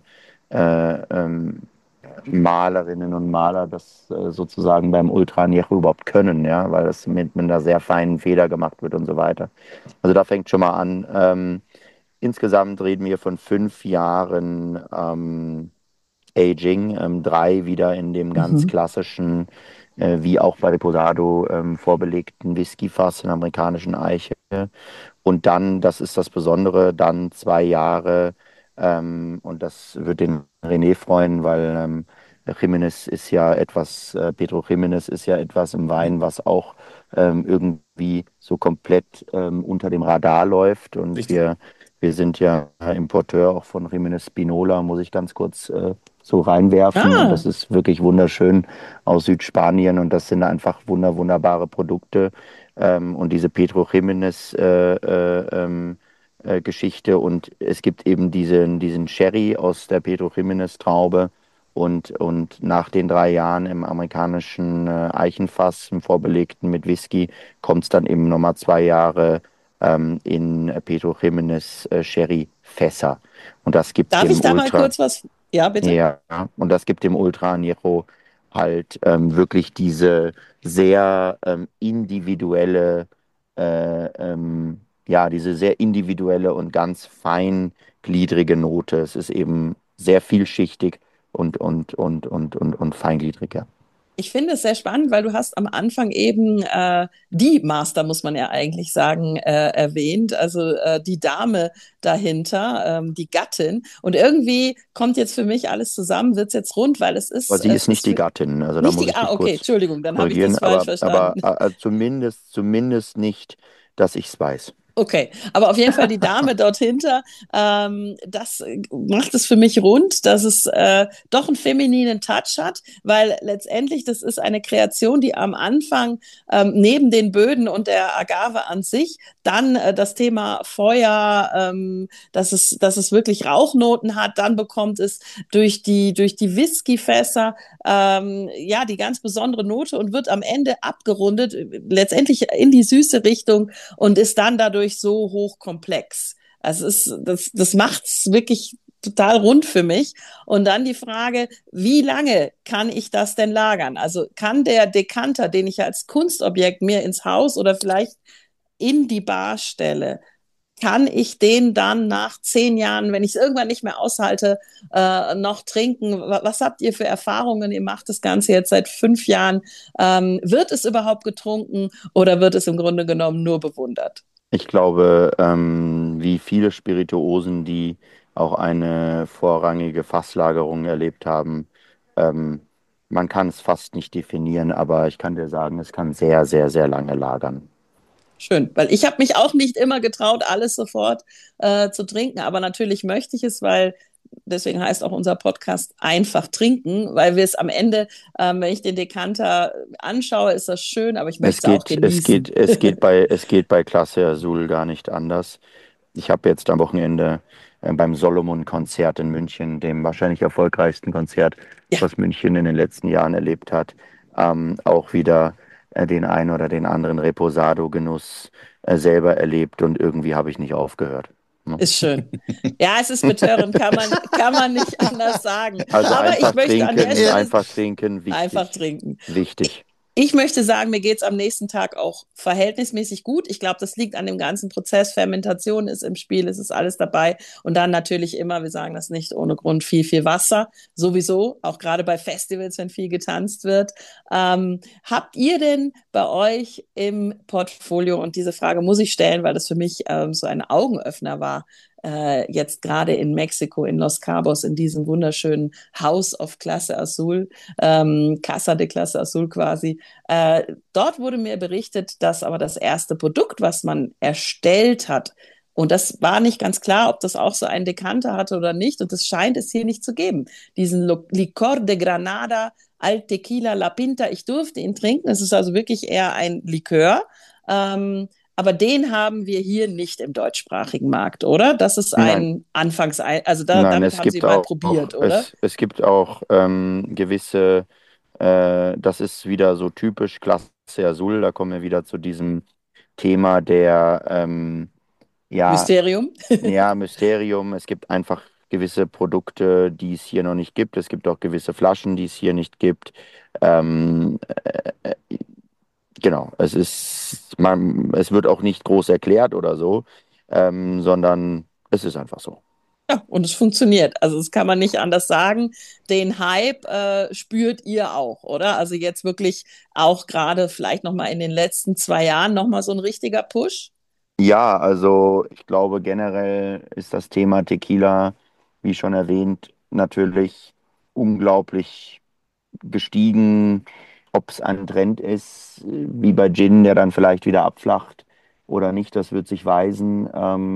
Malerinnen und Maler das sozusagen beim Ultraniecho überhaupt können, ja, weil das mit einer sehr feinen Feder gemacht wird und so weiter. Also da fängt schon mal an. Insgesamt reden wir von 5 Jahren Aging, 3 wieder in dem ganz Mhm. klassischen, wie auch bei Reposado, vorbelegten Whiskyfass in amerikanischen Eiche. Und dann, das ist das Besondere, dann 2 Jahre, und das wird den René freuen, weil Jiménez ist ja etwas, Pedro Jiménez ist ja etwas im Wein, was auch irgendwie so komplett unter dem Radar läuft. Und Richtig. wir sind ja Importeur auch von Jiménez Spinola, muss ich ganz kurz so reinwerfen. Und Ah, das ist wirklich wunderschön aus Südspanien. Und das sind einfach wunderbare Produkte. Und diese Pedro Jiménez Geschichte. Und es gibt eben diesen Sherry aus der Pedro Jiménez Traube. Und nach den 3 Jahren im amerikanischen Eichenfass, im vorbelegten mit Whisky, kommt es dann eben nochmal 2 Jahre in Pedro Jiménez Sherry Fässer. Und das gibt darf ich dem da mal Ultra, kurz was? Ja, bitte. ja, und das gibt dem Ultra Añejo halt wirklich diese sehr individuelle, ja, diese sehr individuelle und ganz feingliedrige Note. Es ist eben sehr vielschichtig und feingliedrig, ja. Ich finde es sehr spannend, weil du hast am Anfang eben die Master, muss man ja eigentlich sagen, erwähnt, also die Dame dahinter, die Gattin. Und irgendwie kommt jetzt für mich alles zusammen, wird es jetzt rund, weil Aber sie es ist nicht ist die für Gattin, also da nicht muss die, ich dich okay, kurz Entschuldigung, dann habe ich das korrigieren, falsch aber verstanden. zumindest nicht, dass ich es weiß. Okay, aber auf jeden Fall die Dame dort hinter, das macht es für mich rund, dass es doch einen femininen Touch hat, weil letztendlich das ist eine Kreation, die am Anfang neben den Böden und der Agave an sich dann das Thema Feuer, dass es wirklich Rauchnoten hat, dann bekommt es durch die Whiskyfässer ja die ganz besondere Note und wird am Ende abgerundet, letztendlich in die süße Richtung und ist dann dadurch so hochkomplex. Also das macht's wirklich total rund für mich. Und dann die Frage, wie lange kann ich das denn lagern? Also kann der Dekanter, den ich als Kunstobjekt mir ins Haus oder vielleicht in die Bar stelle, kann ich den dann nach 10 Jahren, wenn ich es irgendwann nicht mehr aushalte, noch trinken? Was habt ihr für Erfahrungen? Ihr macht das Ganze jetzt seit 5 Jahren. Wird es überhaupt getrunken oder wird es im Grunde genommen nur bewundert? Ich glaube, wie viele Spirituosen, die auch eine vorrangige Fasslagerung erlebt haben, ähm, man kann es fast nicht definieren, aber ich kann dir sagen, es kann sehr, sehr, sehr lange lagern. Schön, weil ich habe mich auch nicht immer getraut, alles sofort zu trinken, aber natürlich möchte ich es, weil deswegen heißt auch unser Podcast einfach trinken, weil wir es am Ende, wenn ich den Dekanter anschaue, ist das schön, aber ich Es möchte es auch geht, es geht, genießen. es geht bei Klasse Azul gar nicht anders. Ich habe jetzt am Wochenende beim Solomon-Konzert in München, dem wahrscheinlich erfolgreichsten Konzert, Ja, was München in den letzten Jahren erlebt hat, auch wieder den ein oder den anderen Reposado-Genuss selber erlebt und irgendwie habe ich nicht aufgehört. Ne? ist schön. Ja, es ist betörend, kann man nicht anders sagen. Also Aber ich möchte an der Stelle einfach trinken, einfach wichtig, trinken. wichtig. Ich möchte sagen, mir geht es am nächsten Tag auch verhältnismäßig gut. Ich glaube, das liegt an dem ganzen Prozess. Fermentation ist im Spiel, es ist alles dabei. Und dann natürlich immer, wir sagen das nicht ohne Grund, viel, viel Wasser. Sowieso, auch gerade bei Festivals, wenn viel getanzt wird. Habt ihr denn bei euch im Portfolio, und diese Frage muss ich stellen, weil das für mich so ein Augenöffner war, jetzt gerade in Mexiko, in Los Cabos, in diesem wunderschönen House of Clase Azul, Casa de Clase Azul quasi. Dort wurde mir berichtet, dass aber das erste Produkt, was man erstellt hat, und das war nicht ganz klar, ob das auch so einen Dekanter hatte oder nicht, und das scheint es hier nicht zu geben. Diesen Licor de Granada al Tequila La Pinta, ich durfte ihn trinken, es ist also wirklich eher ein Likör. Aber den haben wir hier nicht im deutschsprachigen Markt, oder? Das ist Nein, ein Anfangs, also nein, damit es haben Sie gibt mal auch, probiert, oder? es gibt auch gewisse, das ist wieder so typisch Klasse Azul, da kommen wir wieder zu diesem Thema der, ja, Mysterium. ja, Mysterium. Es gibt einfach gewisse Produkte, die es hier noch nicht gibt. Es gibt auch gewisse Flaschen, die es hier nicht gibt. Ähm, genau, es wird auch nicht groß erklärt oder so, sondern es ist einfach so. Ja, und es funktioniert. Also das kann man nicht anders sagen. Den Hype spürt ihr auch, oder? Also jetzt wirklich auch gerade vielleicht noch mal in den letzten 2 Jahren noch mal so ein richtiger Push. Ja, also ich glaube generell ist das Thema Tequila, wie schon erwähnt, natürlich unglaublich gestiegen. Ob es ein Trend ist, wie bei Gin, der dann vielleicht wieder abflacht oder nicht, das wird sich weisen.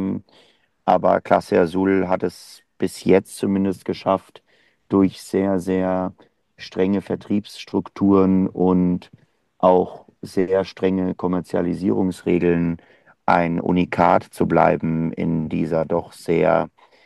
Aber Clase Azul hat es bis jetzt zumindest geschafft, durch sehr, sehr strenge Vertriebsstrukturen und auch sehr strenge Kommerzialisierungsregeln ein Unikat zu bleiben in dieser doch sehr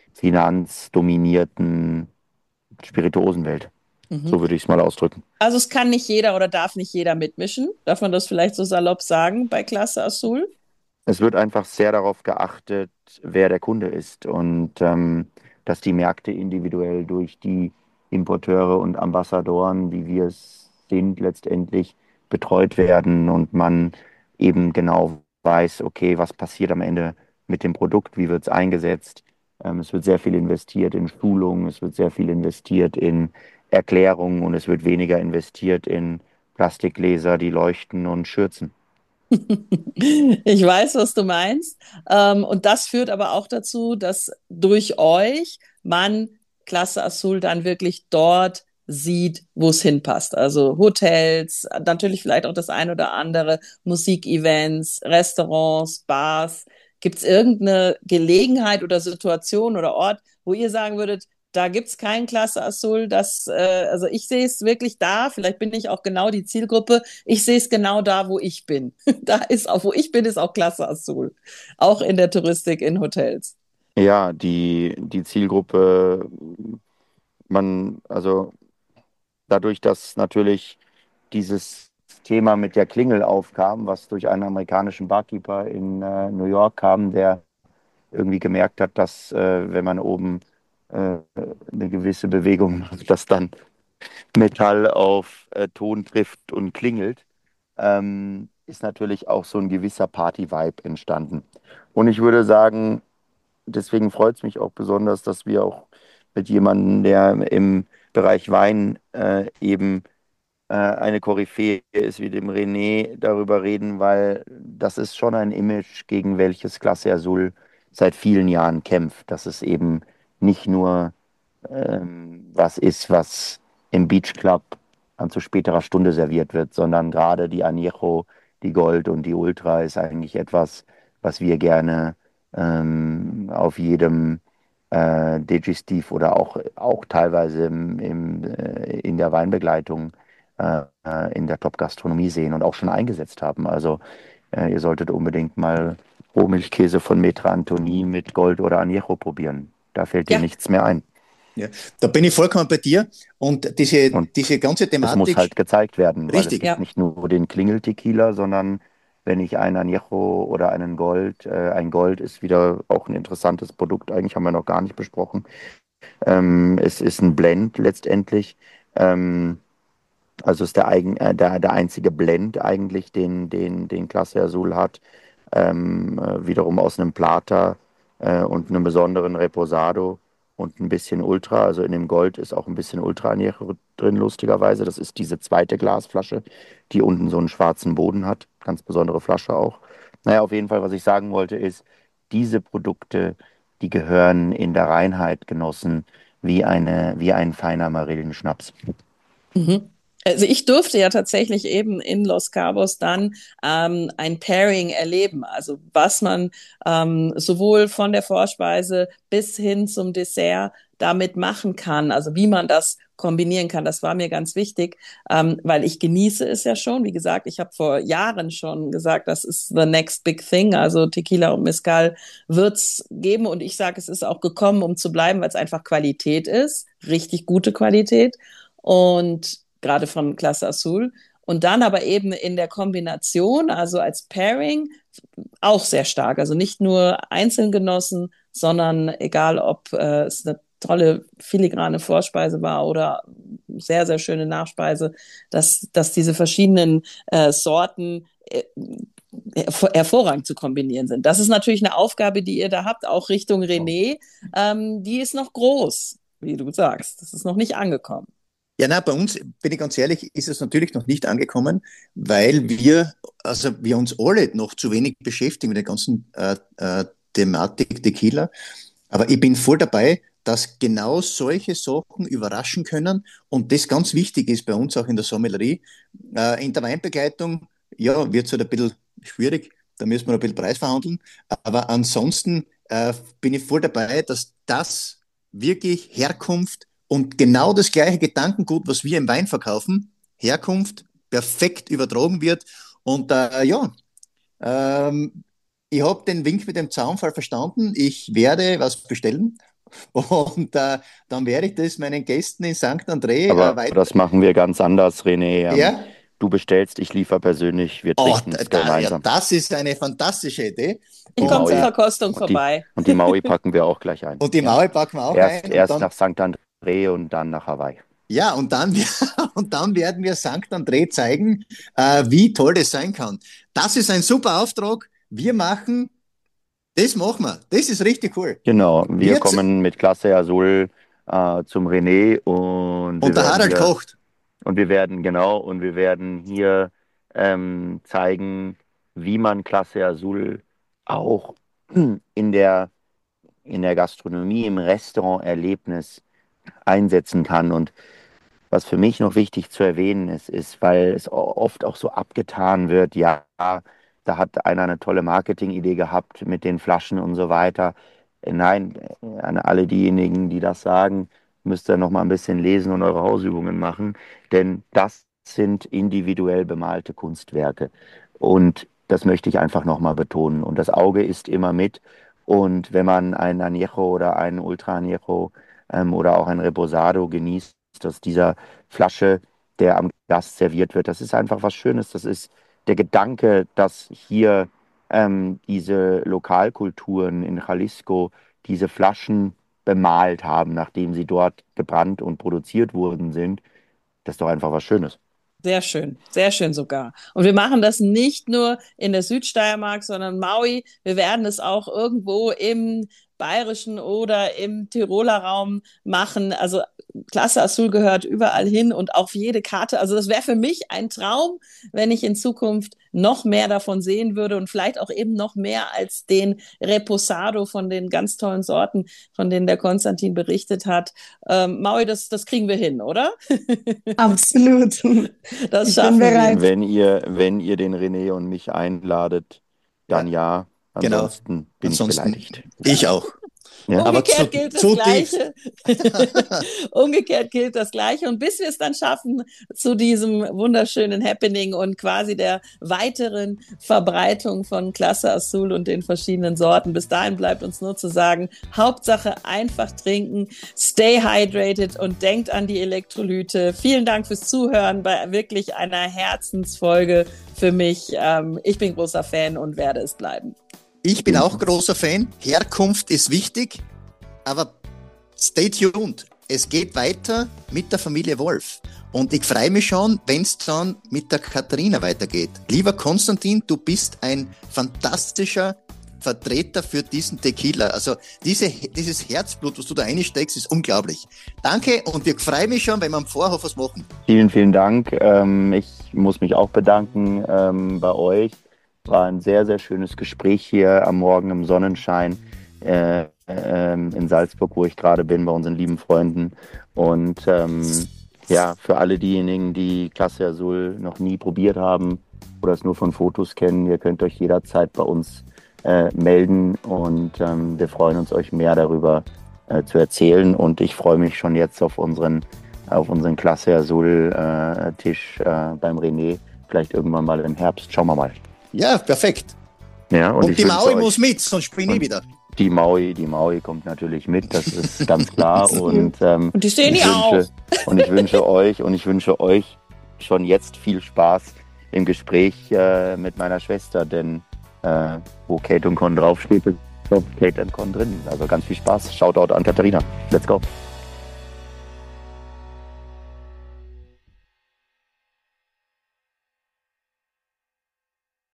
finanzdominierten Spirituosenwelt. Mhm. So würde ich es mal ausdrücken. Also es kann nicht jeder oder darf nicht jeder mitmischen. Darf man das vielleicht so salopp sagen bei Klasse Azul? Es wird einfach sehr darauf geachtet, wer der Kunde ist und dass die Märkte individuell durch die Importeure und Ambassadoren, wie wir es sind, letztendlich betreut werden und man eben genau weiß, okay, was passiert am Ende mit dem Produkt, wie wird es eingesetzt. Es wird sehr viel investiert in Schulung, es wird sehr viel investiert in Erklärungen und es wird weniger investiert in Plastikgläser, die leuchten und schürzen. Ich weiß, was du meinst. Und das führt aber auch dazu, dass durch euch man Klasse Azul dann wirklich dort sieht, wo es hinpasst. Also Hotels, natürlich vielleicht auch das ein oder andere, Musikevents, Restaurants, Bars. Gibt es irgendeine Gelegenheit oder Situation oder Ort, wo ihr sagen würdet, da gibt es kein Klasse Azul, also ich sehe es wirklich da, vielleicht bin ich auch genau die Zielgruppe, ich sehe es genau da, wo ich bin. Da ist auch, wo ich bin, ist auch Klasse Azul. Auch in der Touristik, in Hotels. Ja, die Zielgruppe, also dadurch, dass natürlich dieses Thema mit der Klingel aufkam, was durch einen amerikanischen Barkeeper in New York kam, der irgendwie gemerkt hat, dass wenn man oben eine gewisse Bewegung macht, dass dann Metall auf Ton trifft und klingelt. ist natürlich auch so ein gewisser Party-Vibe entstanden. Und ich würde sagen, deswegen freut es mich auch besonders, dass wir auch mit jemandem, der im Bereich Wein eben eine Koryphäe ist wie dem René, darüber reden, weil das ist schon ein Image, gegen welches Clase Azul seit vielen Jahren kämpft. Dass es eben nicht nur was ist, was im Beach Club an zu späterer Stunde serviert wird, sondern gerade die Añejo, die Gold und die Ultra ist eigentlich etwas, was wir gerne auf jedem Digestiv oder auch teilweise in der Weinbegleitung in der Top-Gastronomie sehen und auch schon eingesetzt haben. Also ihr solltet unbedingt mal Rohmilchkäse von Maître Anthony mit Gold oder Añejo probieren. Da fällt dir Ja, nichts mehr ein. Ja, da bin ich vollkommen bei dir. Und Und diese ganze es muss Thematik, halt gezeigt werden, weil es richtig, gibt ja. nicht nur den Klingel-Tequila, sondern wenn ich einen Añejo oder einen Gold, ein Gold ist wieder auch ein interessantes Produkt, eigentlich haben wir noch gar nicht besprochen. Es ist ein Blend letztendlich. Ähm, also ist der einzige Blend eigentlich, den Clase Azul hat. Wiederum aus einem Plata und einem besonderen Reposado und ein bisschen Ultra. Also in dem Gold ist auch ein bisschen Ultra Añejo drin, lustigerweise. Das ist diese zweite Glasflasche, die unten so einen schwarzen Boden hat. Ganz besondere Flasche auch. Naja, auf jeden Fall, was ich sagen wollte, ist, diese Produkte, die gehören in der Reinheit genossen wie ein feiner Marillenschnaps. Mhm. Also ich durfte ja tatsächlich eben in Los Cabos dann ein Pairing erleben, also was man sowohl von der Vorspeise bis hin zum Dessert damit machen kann, also wie man das kombinieren kann. Das war mir ganz wichtig, weil ich genieße es ja schon. Wie gesagt, ich habe vor Jahren schon gesagt, das ist the next big thing. Also Tequila und Mezcal wird's geben und ich sage, es ist auch gekommen, um zu bleiben, weil es einfach Qualität ist, richtig gute Qualität und gerade von Clase Azul. Und dann aber eben in der Kombination, also als Pairing, auch sehr stark. Also nicht nur einzeln genossen, sondern egal, ob es eine tolle filigrane Vorspeise war oder sehr, sehr schöne Nachspeise, dass diese verschiedenen Sorten hervorragend zu kombinieren sind. Das ist natürlich eine Aufgabe, die ihr da habt, auch Richtung René. Die ist noch groß, wie du sagst. Das ist noch nicht angekommen. ja, na, bei uns, bin ich ganz ehrlich, ist es natürlich noch nicht angekommen, weil also wir uns alle noch zu wenig beschäftigen mit der ganzen Thematik Tequila. Aber ich bin voll dabei, dass genau solche Sachen überraschen können und das ganz wichtig ist bei uns auch in der Sommelerie. In der Weinbegleitung, ja, wird es halt ein bisschen schwierig, da müssen wir ein bisschen Preis verhandeln, aber ansonsten bin ich voll dabei, dass das wirklich Herkunft und genau das gleiche Gedankengut, was wir im Wein verkaufen, Herkunft perfekt übertragen wird. Und ja, ähm, ich habe den Wink mit dem Zaunfall verstanden. Ich werde was bestellen und dann werde ich das meinen Gästen in St. André Aber weiter. das machen wir ganz anders, René. Ja? Du bestellst, ich liefere persönlich, wir Oh, trinken es gemeinsam. das ist eine fantastische Idee. Ich Die komme zur Maui Verkostung und die, vorbei. und die Maui packen wir auch gleich ein. Und die Ja? Maui packen wir auch Erst, ein und erst dann, nach St. André und dann nach Hawaii. ja, und dann, und dann werden wir St. André zeigen, wie toll das sein kann. Das ist ein super Auftrag. Das machen wir. Das ist richtig cool. Genau, wir Wir kommen mit Clase Azul zum René und und der Harald kocht. wir werden hier zeigen, wie man Clase Azul auch in in der Gastronomie, im Restaurant-Erlebnis einsetzen kann. Und was für mich noch wichtig zu erwähnen ist, weil es oft auch so abgetan wird, ja, da hat einer eine tolle Marketingidee gehabt mit den Flaschen und so weiter. Nein, an alle diejenigen, die das sagen, müsst ihr noch mal ein bisschen lesen und eure Hausübungen machen, denn das sind individuell bemalte Kunstwerke. Und das möchte ich einfach noch mal betonen. Und das Auge ist immer mit. Und wenn man einen Añejo oder einen Ultra Añejo oder auch ein Reposado genießt, aus dieser Flasche, der am Gast serviert wird. Das ist einfach was Schönes. Das ist der Gedanke, dass hier diese Lokalkulturen in Jalisco diese Flaschen bemalt haben, nachdem sie dort gebrannt und produziert worden sind. Das ist doch einfach was Schönes. sehr schön sogar. Und wir machen das nicht nur in der Südsteiermark, sondern Maui. Wir werden es auch irgendwo im bayerischen oder im Tiroler Raum machen. Also Clase Azul gehört überall hin und auf jede Karte. Also das wäre für mich ein Traum, wenn ich in Zukunft noch mehr davon sehen würde und vielleicht auch eben noch mehr als den Reposado von den ganz tollen Sorten, von denen der Konstantin berichtet hat. Maui, das kriegen wir hin, oder? Absolut. Das Ich schaffen bin bereit. Wenn ihr den René und mich einladet, dann ja. Genau. Ansonsten bin ich beleidigt. Ich auch. Ja. Aber Umgekehrt gilt das zu Gleiche. Umgekehrt gilt das Gleiche. Und bis wir es dann schaffen zu diesem wunderschönen Happening und quasi der weiteren Verbreitung von Clase Azul und den verschiedenen Sorten, bis dahin bleibt uns nur zu sagen, Hauptsache einfach trinken, stay hydrated und denkt an die Elektrolyte. Vielen Dank fürs Zuhören bei wirklich einer Herzensfolge für mich. Ich bin großer Fan und werde es bleiben. Ich bin auch großer Fan. Herkunft ist wichtig, aber stay tuned. Es geht weiter mit der Familie Wolf. Und ich freue mich schon, wenn es dann mit der Katharina weitergeht. Lieber Konstantin, du bist ein fantastischer Vertreter für diesen Tequila. Also dieses Herzblut, was du da reinsteckst, ist unglaublich. Danke und ich freue mich schon, wenn wir am Vorhof was machen. Vielen, vielen Dank. Ich muss mich auch bedanken bei euch. War ein sehr, sehr schönes Gespräch hier am Morgen im Sonnenschein in Salzburg, wo ich gerade bin, bei unseren lieben Freunden. Und für alle diejenigen, die Clase Azul noch nie probiert haben oder es nur von Fotos kennen, ihr könnt euch jederzeit bei uns melden und wir freuen uns, euch mehr darüber zu erzählen. Und ich freue mich schon jetzt auf unseren Clase Azul Tisch beim René, vielleicht irgendwann mal im Herbst. Schauen wir mal. Ja, perfekt. Ja, und die Maui muss mit, sonst bin ich wieder. Die Maui kommt natürlich mit, das ist ganz klar. Und die sehen die auch. Und ich wünsche euch schon jetzt viel Spaß im Gespräch mit meiner Schwester, denn wo Kate und Con draufsteht, ist Kate und Con drin. Also ganz viel Spaß. Shoutout an Katharina. Let's go.